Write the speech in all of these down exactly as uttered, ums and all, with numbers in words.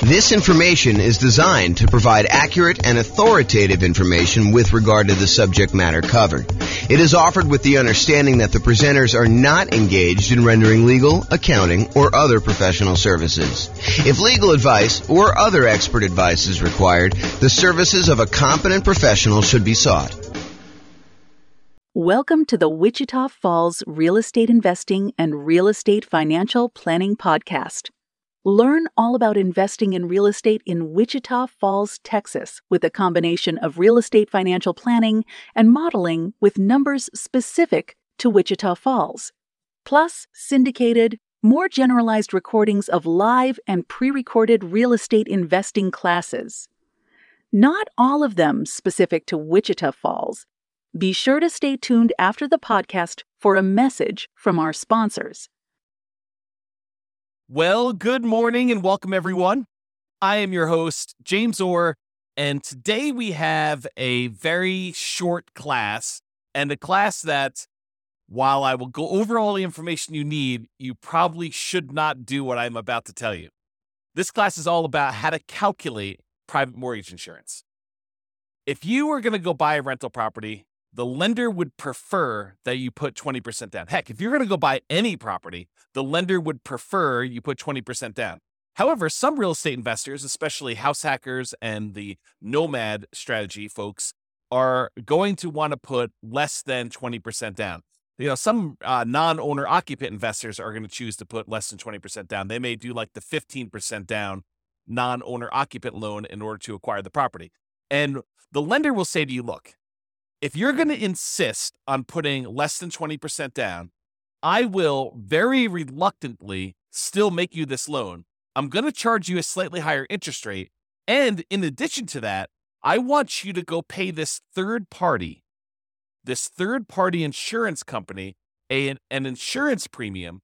This information is designed to provide accurate and authoritative information with regard to the subject matter covered. It is offered with the understanding that the presenters are not engaged in rendering legal, accounting, or other professional services. If legal advice or other expert advice is required, the services of a competent professional should be sought. Welcome to the Wichita Falls Real Estate Investing and Real Estate Financial Planning Podcast. Learn all about investing in real estate in Wichita Falls, Texas, with a combination of real estate financial planning and modeling with numbers specific to Wichita Falls, plus syndicated, more generalized recordings of live and pre-recorded real estate investing classes. Not all of them specific to Wichita Falls. Be sure to stay tuned after the podcast for a message from our sponsors. Well, good morning and welcome everyone. I am your host, James Orr, and today we have a very short class, and a class that, while I will go over all the information you need, you probably should not do what I'm about to tell you. This class is all about how to calculate private mortgage insurance. If you are going to go buy a rental property, the lender would prefer that you put twenty percent down. Heck, if you're going to go buy any property, the lender would prefer you put twenty percent down. However, some real estate investors, especially house hackers and the nomad strategy folks, are going to want to put less than twenty percent down. You know, some uh, non-owner occupant investors are going to choose to put less than twenty percent down. They may do like the fifteen percent down non-owner occupant loan in order to acquire the property. And the lender will say to you, look, if you're going to insist on putting less than twenty percent down, I will very reluctantly still make you this loan. I'm going to charge you a slightly higher interest rate. And in addition to that, I want you to go pay this third party, this third party insurance company, a, an insurance premium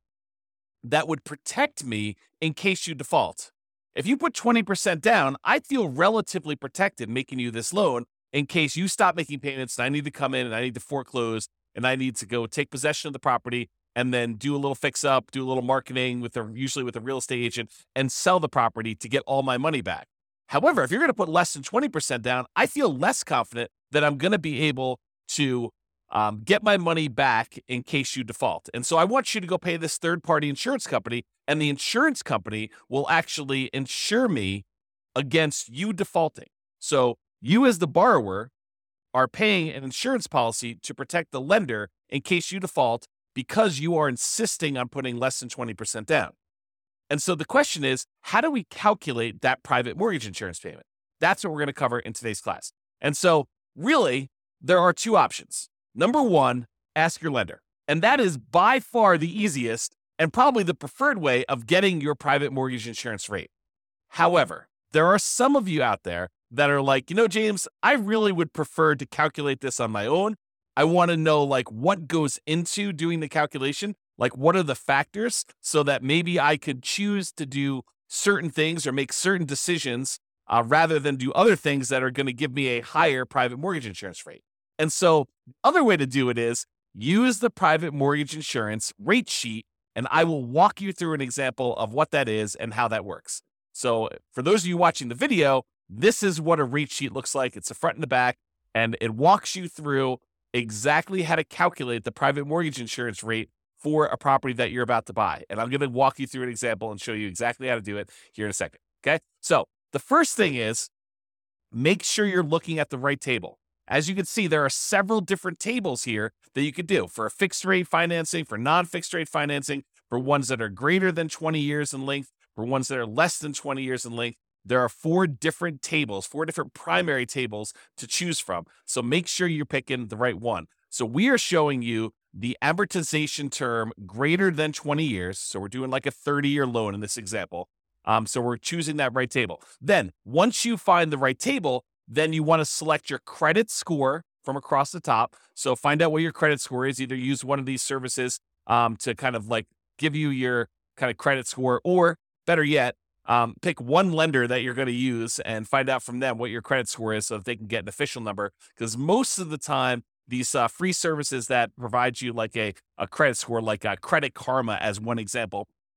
that would protect me in case you default. If you put twenty percent down, I feel relatively protected making you this loan in case you stop making payments and I need to come in and I need to foreclose and I need to go take possession of the property and then do a little fix up, do a little marketing with a, usually with a real estate agent, and sell the property to get all my money back. However, if you're going to put less than twenty percent down, I feel less confident that I'm going to be able to um, get my money back in case you default. And so I want you to go pay this third party insurance company, and the insurance company will actually insure me against you defaulting. So you as the borrower are paying an insurance policy to protect the lender in case you default because you are insisting on putting less than twenty percent down. And so the question is, how do we calculate that private mortgage insurance payment? That's what we're going to cover in today's class. And so really, there are two options. Number one, ask your lender. And that is by far the easiest and probably the preferred way of getting your private mortgage insurance rate. However, there are some of you out there that are like, you know, James, I really would prefer to calculate this on my own. I want to know like what goes into doing the calculation, like what are the factors so that maybe I could choose to do certain things or make certain decisions uh, rather than do other things that are going to give me a higher private mortgage insurance rate. And so the other way to do it is use the private mortgage insurance rate sheet, and I will walk you through an example of what that is and how that works. So for those of you watching the video, this is what a rate sheet looks like. It's the front and the back, and it walks you through exactly how to calculate the private mortgage insurance rate for a property that you're about to buy. And I'm going to walk you through an example and show you exactly how to do it here in a second. Okay. So the first thing is make sure you're looking at the right table. As you can see, there are several different tables here that you could do for a fixed rate financing, for non-fixed rate financing, for ones that are greater than twenty years in length, for ones that are less than twenty years in length. There are four different tables, four different primary tables to choose from. So make sure you're picking the right one. So we are showing you the amortization term greater than twenty years. So we're doing like a thirty year loan in this example. Um, so we're choosing that right table. Then once you find the right table, then you want to select your credit score from across the top. So find out what your credit score is. Either use one of these services um, to kind of like give you your kind of credit score, or better yet, um, pick one lender that you're going to use and find out from them what your credit score is so that they can get an official number. Because most of the time, these uh, free services that provide you like a, a credit score, like a Credit Karma as one example,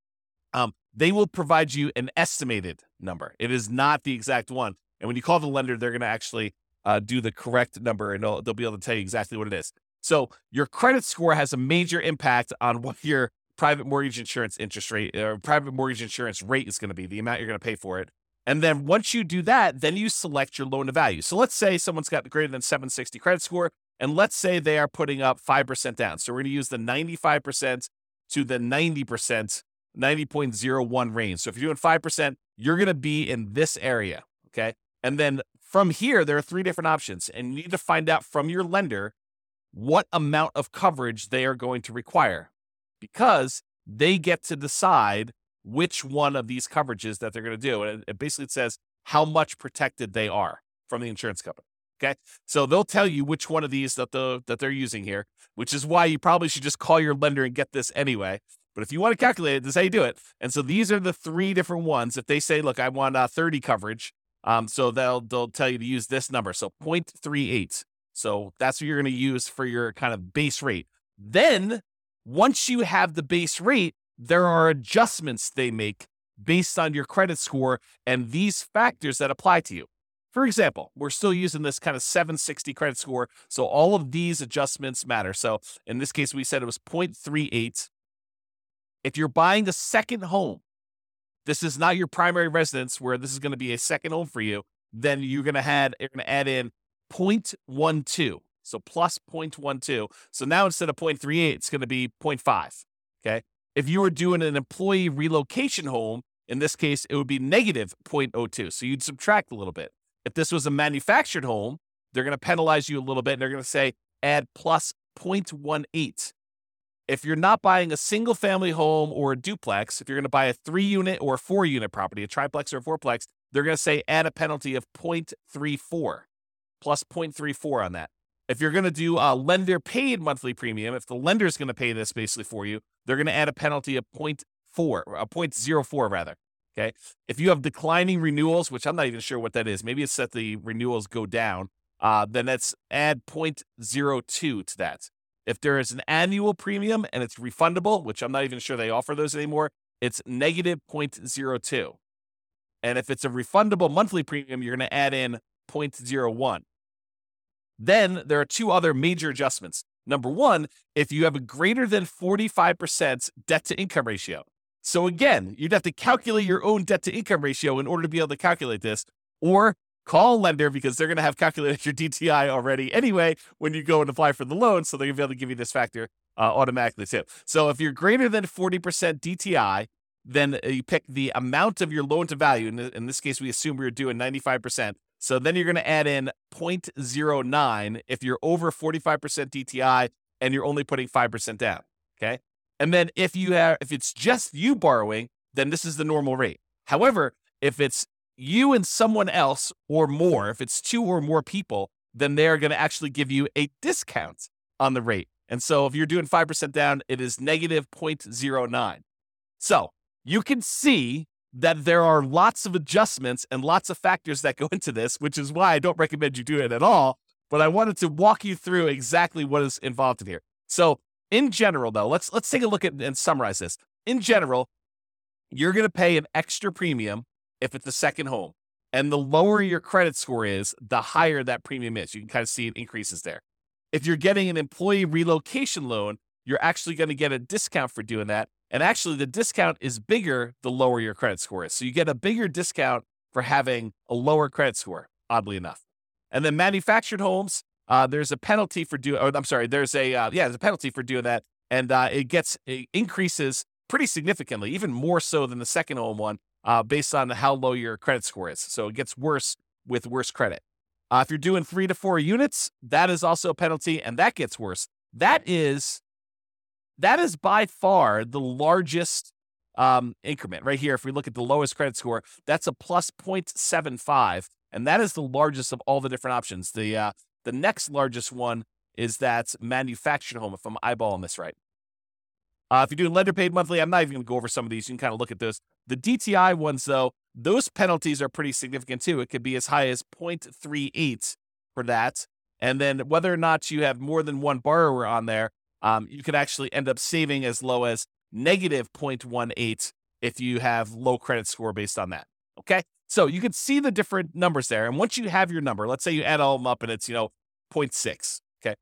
Um, they will provide you an estimated number. It is not the exact one. And when you call the lender, they're going to actually uh, do the correct number, and they'll, they'll be able to tell you exactly what it is. So your credit score has a major impact on what your private mortgage insurance interest rate or private mortgage insurance rate is going to be, the amount you're going to pay for it. And then once you do that, then you select your loan to value. So let's say someone's got greater than seven sixty credit score, and let's say they are putting up five percent down. So we're going to use the ninety-five percent to the ninety percent, ninety point zero one range. So if you're doing five percent, you're going to be in this area, okay? And then from here, there are three different options, and you need to find out from your lender what amount of coverage they are going to require, because they get to decide which one of these coverages that they're going to do. And it basically says how much protected they are from the insurance company. Okay. So they'll tell you which one of these that the that they're using here, which is why you probably should just call your lender and get this anyway. But if you want to calculate it, this is how you do it. And so these are the three different ones. If they say, look, I want uh, thirty coverage, um, so they'll they'll tell you to use this number. So zero point three eight. So that's what you're going to use for your kind of base rate. Then once you have the base rate, there are adjustments they make based on your credit score and these factors that apply to you. For example, we're still using this kind of seven sixty credit score, so all of these adjustments matter. So in this case, we said it was zero point three eight. If you're buying a second home, this is not your primary residence where this is going to be a second home for you, then you're going to add, you're going to add in zero point one two. So plus zero point one two. So now instead of zero point three eight, it's going to be zero point five. Okay. If you were doing an employee relocation home, in this case, it would be negative zero point zero two. So you'd subtract a little bit. If this was a manufactured home, they're going to penalize you a little bit, and they're going to say add plus zero point one eight. If you're not buying a single family home or a duplex, if you're going to buy a three unit or a four unit property, a triplex or a fourplex, they're going to say add a penalty of zero point three four, plus zero point three four on that. If you're going to do a lender paid monthly premium, if the lender is going to pay this basically for you, they're going to add a penalty of zero point four, a zero point zero four rather. Okay. If you have declining renewals, which I'm not even sure what that is, maybe it's that the renewals go down, uh, then that's add zero point zero two to that. If there is an annual premium and it's refundable, which I'm not even sure they offer those anymore, it's negative zero point zero two. And if it's a refundable monthly premium, you're going to add in zero point zero one. Then there are two other major adjustments. Number one, if you have a greater than forty-five percent debt to income ratio. So again, you'd have to calculate your own debt to income ratio in order to be able to calculate this, or call a lender because they're going to have calculated your D T I already anyway when you go and apply for the loan. So they're going to be able to give you this factor uh, automatically too. So if you're greater than forty percent D T I, then you pick the amount of your loan to value. In, in this case, we assume we were doing ninety-five percent. So then you're going to add in zero point zero nine if you're over forty-five percent D T I and you're only putting five percent down. Okay. And then if you have, if it's just you borrowing, then this is the normal rate. However, if it's you and someone else or more, if it's two or more people, then they're going to actually give you a discount on the rate. And so if you're doing five percent down, it is negative zero point zero nine. So you can see that there are lots of adjustments and lots of factors that go into this, which is why I don't recommend you do it at all. But I wanted to walk you through exactly what is involved in here. So in general, though, let's let's take a look at and summarize this. In general, you're going to pay an extra premium if it's a second home. And the lower your credit score is, the higher that premium is. You can kind of see it increases there. If you're getting an employee relocation loan, you're actually going to get a discount for doing that. And actually, the discount is bigger the lower your credit score is. So you get a bigger discount for having a lower credit score, oddly enough. And then manufactured homes, uh, there's a penalty for doing, I'm sorry, there's a, uh, yeah, there's a penalty for doing that. And uh, it gets, it increases pretty significantly, even more so than the second home one, uh, based on how low your credit score is. So it gets worse with worse credit. Uh, if you're doing three to four units, that is also a penalty, and that gets worse. That is, that is by far the largest um, increment right here. If we look at the lowest credit score, that's a plus zero point seven five, and that is the largest of all the different options. The uh, the next largest one is that manufactured home, if I'm eyeballing this right. Uh, if you're doing lender paid monthly, I'm not even going to go over some of these. You can kind of look at those. The D T I ones, though, those penalties are pretty significant too. It could be as high as zero point three eight for that. And then whether or not you have more than one borrower on there, um, you could actually end up saving as low as negative zero point one eight if you have low credit score based on that. Okay. So you can see the different numbers there. And once you have your number, let's say you add all of them up and it's, you know, zero point six. Okay.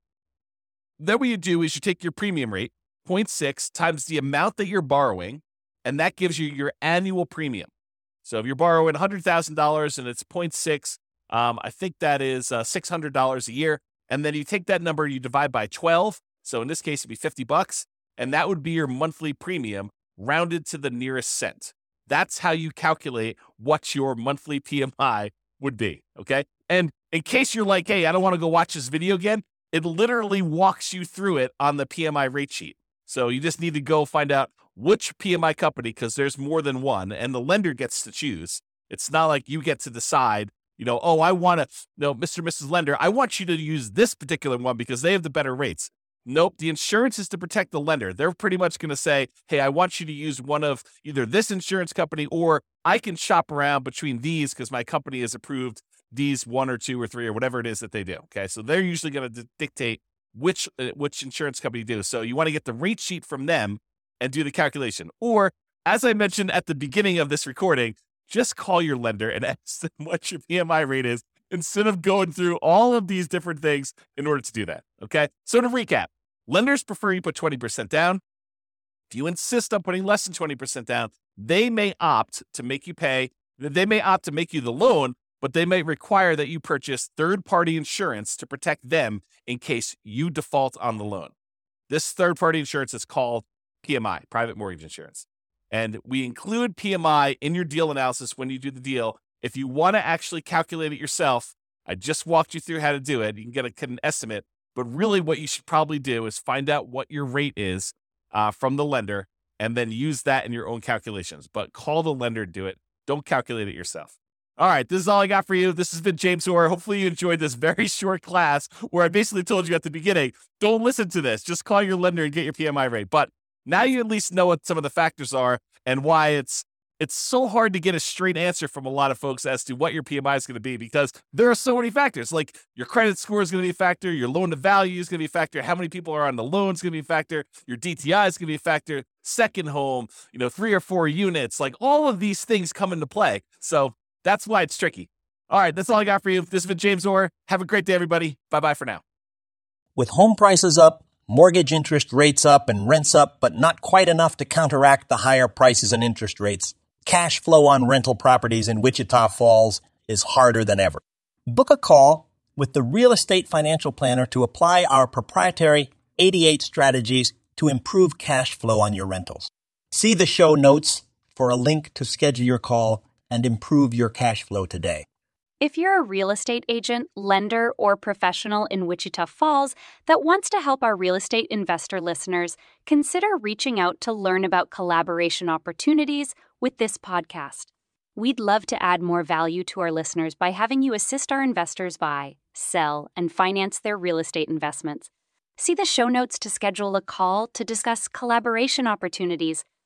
Then what you do is you take your premium rate, zero point six times the amount that you're borrowing, and that gives you your annual premium. So if you're borrowing one hundred thousand dollars and it's zero point six, um, I think that is uh, six hundred dollars a year. And then you take that number, you divide by twelve. So in this case, it'd be fifty bucks. And that would be your monthly premium rounded to the nearest cent. That's how you calculate what your monthly P M I would be, okay? And in case you're like, hey, I don't want to go watch this video again, it literally walks you through it on the P M I rate sheet. So you just need to go find out which P M I company, because there's more than one, and the lender gets to choose. It's not like you get to decide, you know, oh, I want to, no, Mister and Missus Lender, I want you to use this particular one because they have the better rates. Nope, the insurance is to protect the lender. They're pretty much going to say, hey, I want you to use one of either this insurance company, or I can shop around between these because my company has approved these one or two or three or whatever it is that they do. Okay, so they're usually going to dictate which uh, which insurance company do. So you want to get the rate sheet from them and do the calculation. Or, as I mentioned at the beginning of this recording, just call your lender and ask them what your P M I rate is instead of going through all of these different things in order to do that. Okay, so to recap, lenders prefer you put twenty percent down. If you insist on putting less than twenty percent down, they may opt to make you pay. They may opt to make you the loan, but they may require that you purchase third-party insurance to protect them in case you default on the loan. This third-party insurance is called P M I, private mortgage insurance. And we include P M I in your deal analysis when you do the deal. If you want to actually calculate it yourself, I just walked you through how to do it. You can get, a, get an estimate. But really what you should probably do is find out what your rate is uh, from the lender and then use that in your own calculations. But call the lender and do it. Don't calculate it yourself. All right, this is all I got for you. This has been James Orr. Hopefully you enjoyed this very short class where I basically told you at the beginning, don't listen to this. Just call your lender and get your P M I rate. But now you at least know what some of the factors are and why it's it's so hard to get a straight answer from a lot of folks as to what your P M I is going to be, because there are so many factors. Like your credit score is going to be a factor, your loan to value is going to be a factor, how many people are on the loan is going to be a factor, your D T I is going to be a factor, second home, you know, three or four units, like all of these things come into play. So that's why it's tricky. All right, that's all I got for you. This has been James Orr. Have a great day, everybody. Bye-bye for now. With home prices up, mortgage interest rates up, and rents up, but not quite enough to counteract the higher prices and interest rates, cash flow on rental properties in Wichita Falls is harder than ever. Book a call with the Real Estate Financial Planner to apply our proprietary eighty-eight strategies to improve cash flow on your rentals. See the show notes for a link to schedule your call and improve your cash flow today. If you're a real estate agent, lender, or professional in Wichita Falls that wants to help our real estate investor listeners, consider reaching out to learn about collaboration opportunities with this podcast. We'd love to add more value to our listeners by having you assist our investors buy, sell, and finance their real estate investments. See the show notes to schedule a call to discuss collaboration opportunities